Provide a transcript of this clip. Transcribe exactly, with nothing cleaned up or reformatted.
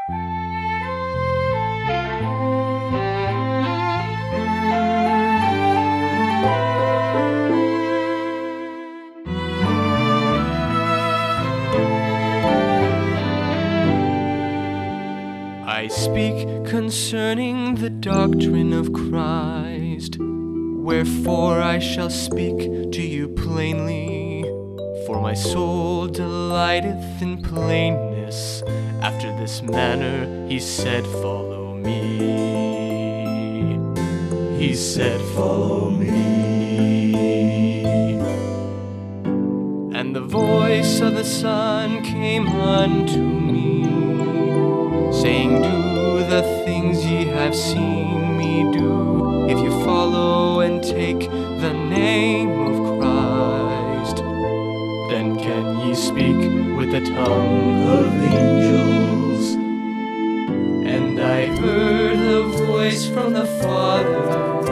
I speak concerning the doctrine of Christ, wherefore I shall speak to you plainly. For my soul delighteth in plainness. After this manner he said, follow me. He said, follow me. And the voice of the Son came unto me, saying, do the things ye have seen me do. If you follow and take the name of Christ, then can ye speak with the tongue of angels. And I heard a voice from the Father